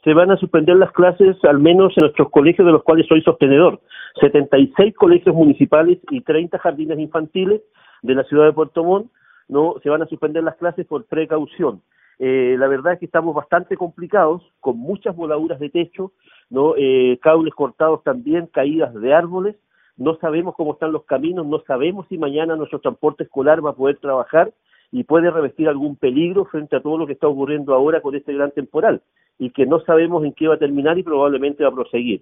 se van a suspender las clases, al menos en nuestros colegios de los cuales soy sostenedor. 76 colegios municipales y 30 jardines infantiles de la ciudad de Puerto Montt, no se van a suspender las clases por precaución. La verdad es que estamos bastante complicados, con muchas voladuras de techo, no cables cortados también, caídas de árboles, no sabemos cómo están los caminos, no sabemos si mañana nuestro transporte escolar va a poder trabajar y puede revestir algún peligro frente a todo lo que está ocurriendo ahora con este gran temporal, y que no sabemos en qué va a terminar y probablemente va a proseguir.